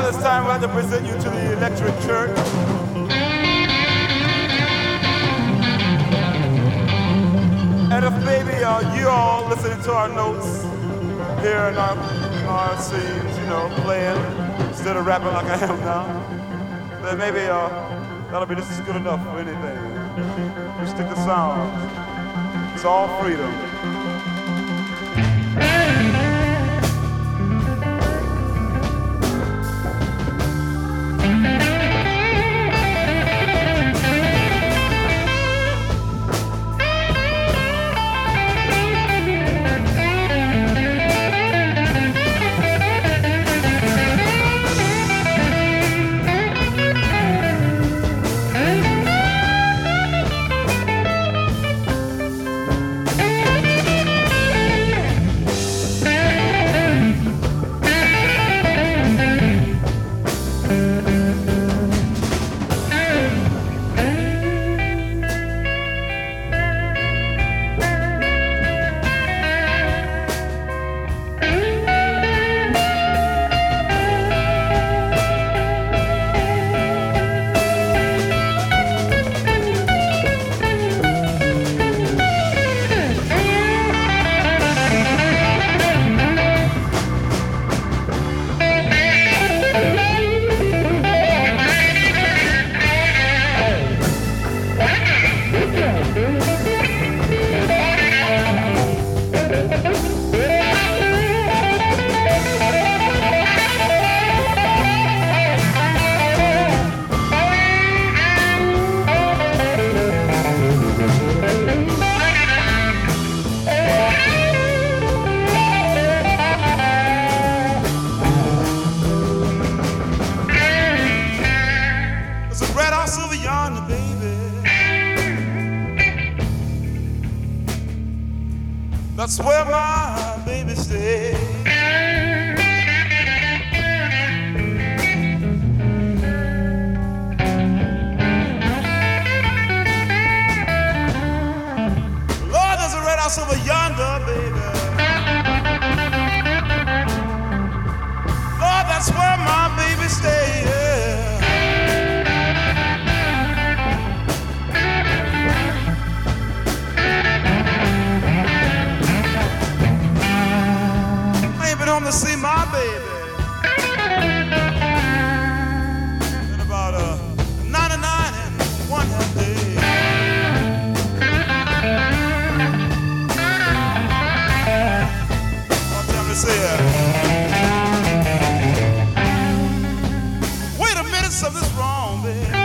this time I'd like to present you to the Electric Church. And if maybe you all listening to our notes, hearing our scenes, you know, playing instead of rapping like I am now, then maybe that'll be just as good enough for anything. Just stick to sound. It's all freedom. That's where my baby stays. Lord, there's a red house over yonder, baby. Lord, that's where my baby stays. Home to see my baby in about 99 and one half day. I'll tell me, say wait a minute, something's wrong, baby.